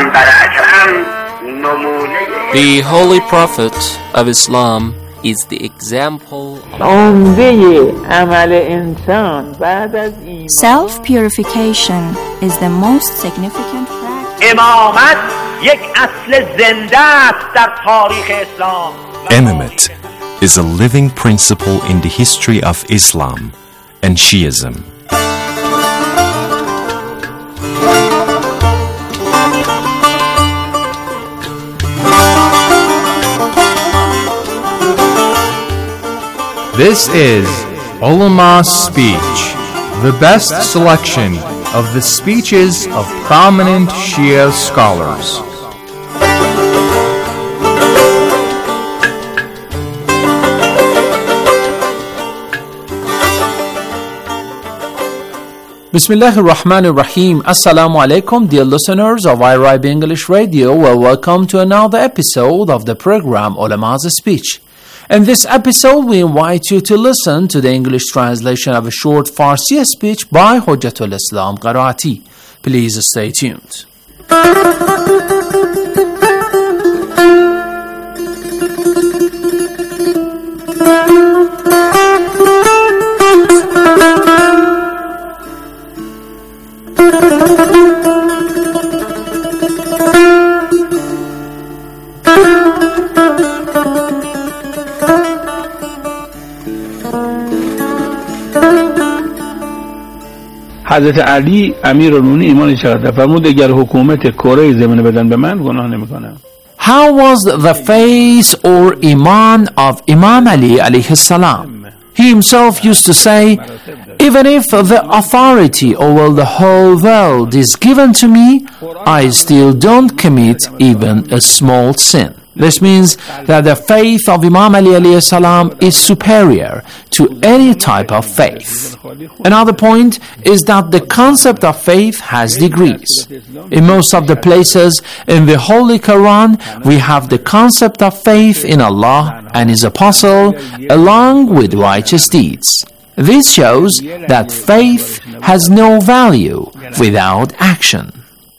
Speaker 24: The Holy Prophet of Islam is the example.
Speaker 16: Self-purification is the most significant practice.
Speaker 13: Imamate is a living principle in the history of Islam and Shiism.
Speaker 25: This is Ulama Speech, the best selection of the speeches of prominent Shia scholars.
Speaker 26: Bismillah ar-Rahman ar-Rahim. Assalamu alaikum, dear listeners of IRIB English Radio. Well, welcome to another episode of the program Ulama's Speech. In this episode, we invite you to listen to the English translation of a short Farsi speech by Hujjatul Islam Qaraati. Please stay tuned.
Speaker 27: حضرت علی امیرالمومنین ایمان چقدر فرمود اگر حکومت کره زمینه بدن به من گناه نمیکنم.
Speaker 26: How was the faith or iman of Imam Ali alayhi salam? He himself used to say, even if the authority over the whole world is given to me, I still don't commit even a small sin. This means that the faith of Imam Ali alayhi salam is superior to any type of faith. Another point is that the concept of faith has degrees. In most of the places in the Holy Quran, we have the concept of faith in Allah and His Apostle along with righteous deeds. This shows that faith has no value without action.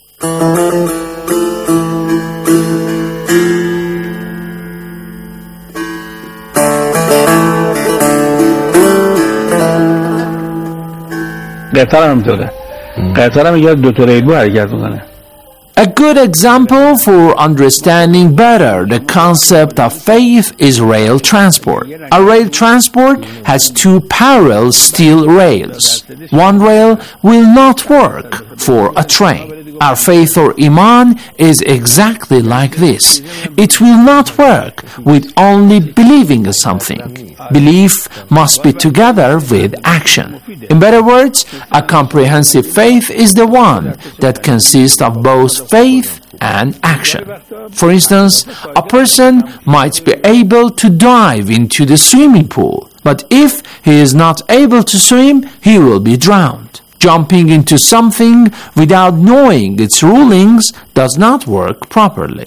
Speaker 26: A good example for understanding better the concept of faith is rail transport. A rail transport has two parallel steel rails. One rail will not work for a train. Our faith or iman is exactly like this. It will not work with only believing something. Belief must be together with action. In better words, a comprehensive faith is the one that consists of both faith and action. For instance, a person might be able to dive into the swimming pool, but if he is not able to swim, he will be drowned. Jumping into something without knowing its rulings does not work properly.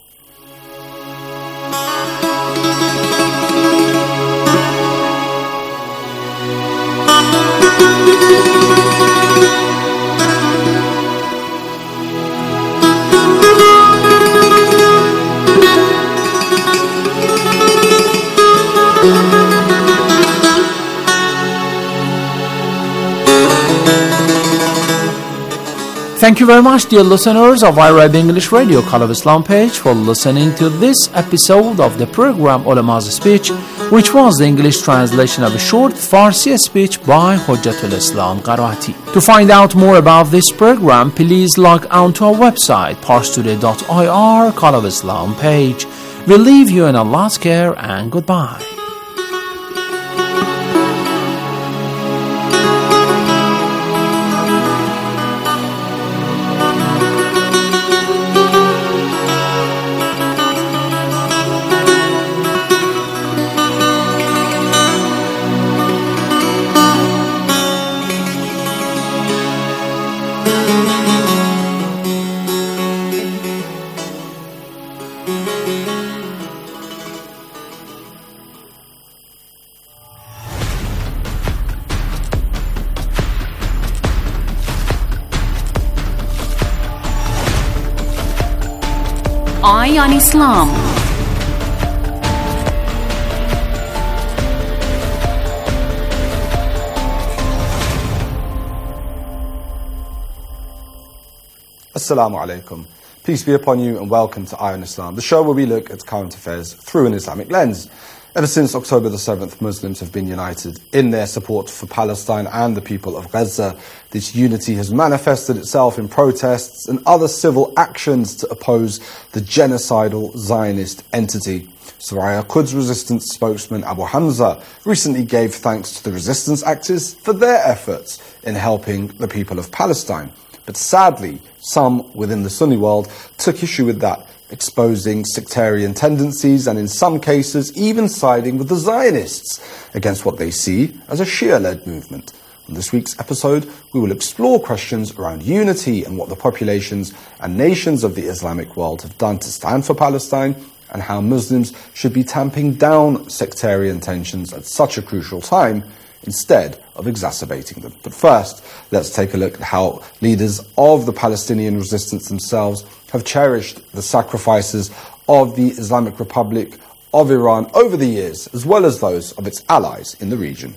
Speaker 26: Thank you very much, dear listeners of IRIB English Radio Call of Islam page, for listening to this episode of the program Ulama's Speech, which was the English translation of a short Farsi speech by Hujjatul Islam Qaraati. To find out more about this program, please log on to our website, parstoday.ir Call of Islam page. We leave you in Allah's care and goodbye.
Speaker 1: Eye on Islam.
Speaker 6: Assalamu alaikum. Peace be upon you and welcome to Eye on Islam, the show where we look at current affairs through an Islamic lens. Ever since October the 7th, Muslims have been united in their support for Palestine and the people of Gaza. This unity has manifested itself in protests and other civil actions to oppose the genocidal Zionist entity. Saraya Quds resistance spokesman Abu Hamza recently gave thanks to the resistance actors for their efforts in helping the people of Palestine. But sadly, some within the Sunni world took issue with that, exposing sectarian tendencies and in some cases even siding with the Zionists against what they see as a Shia-led movement. On this week's episode, we will explore questions around unity and what the populations and nations of the Islamic world have done to stand for Palestine, and how Muslims should be tamping down sectarian tensions at such a crucial time instead of exacerbating them. But first, let's take a look at how leaders of the Palestinian resistance themselves have cherished the sacrifices of the Islamic Republic of Iran over the years, as well as those of its allies in the region.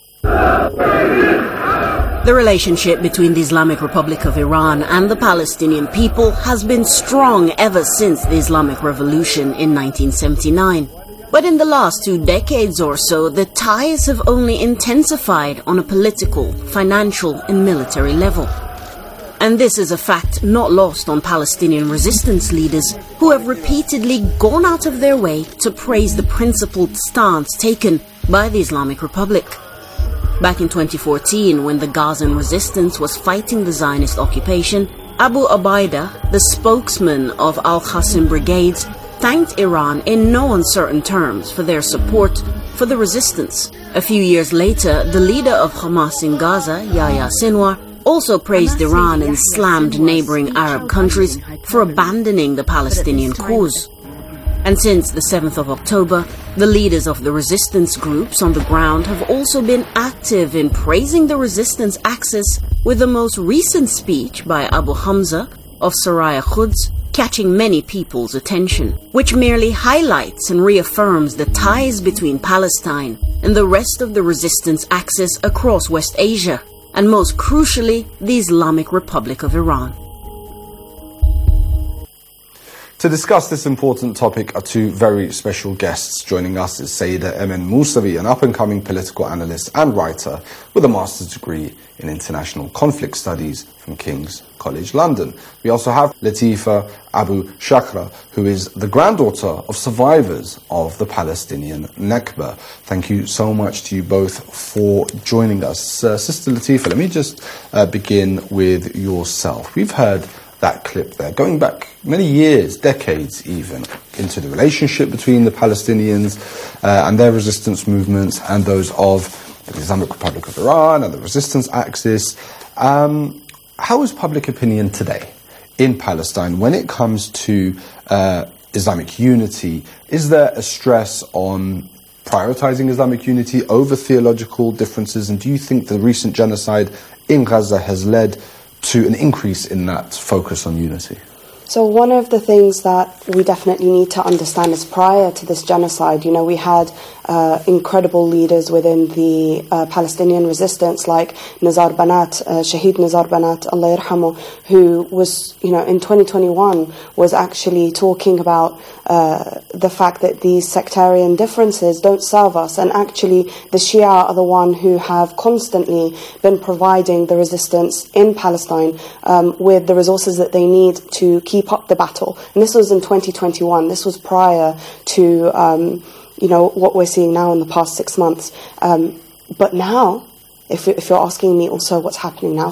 Speaker 7: The relationship between the Islamic Republic of Iran and the Palestinian people has been strong ever since the Islamic Revolution in 1979. But in the last 2 decades or so, the ties have only intensified on a political, financial and military level. And this is a fact not lost on Palestinian resistance leaders who have repeatedly gone out of their way to praise the principled stance taken by the Islamic Republic. Back in 2014, when the Gazan resistance was fighting the Zionist occupation, Abu Ubaida, the spokesman of Al-Qasim brigades, thanked Iran in no uncertain terms for their support for the resistance. A few years later, the leader of Hamas in Gaza, Yahya Sinwar, also praised Iran and slammed neighboring Arab countries for abandoning the Palestinian cause. And since the 7th of October, the leaders of the resistance groups on the ground have also been active in praising the resistance axis, with the most recent speech by Abu Hamza of Saraya Quds catching many people's attention, which merely highlights and reaffirms the ties between Palestine and the rest of the resistance axis across West Asia, and most crucially, the Islamic Republic of Iran.
Speaker 6: To discuss this important topic are two very special guests. Joining us is Sayyida Emin Mousavi, an up-and-coming political analyst and writer with a master's degree in international conflict studies from King's College London. We also have Latifa Abu Shakra, who is the granddaughter of survivors of the Palestinian Nakba. Thank you so much to you both for joining us. Sister Latifa, let me just begin with yourself. We've heard that clip there, going back many years, decades even, into the relationship between the Palestinians and their resistance movements and those of the Islamic Republic of Iran and the resistance axis. How is public opinion today in Palestine when it comes to Islamic unity? Is there a stress on prioritizing Islamic unity over theological differences? And do you think the recent genocide in Gaza has led to an increase in that focus on unity?
Speaker 8: So one of the things that we definitely need to understand is prior to this genocide, we had incredible leaders within the Palestinian resistance like Nizar Banat, Shaheed Nizar Banat, Allah yarhamu, who was, in 2021 was actually talking about the fact that these sectarian differences don't serve us, and actually the Shia are the one who have constantly been providing the resistance in Palestine with the resources that they need to keep up the battle. And this was in 2021. This was prior to what we're seeing now in the past 6 months. But now, if you're asking me also what's happening now,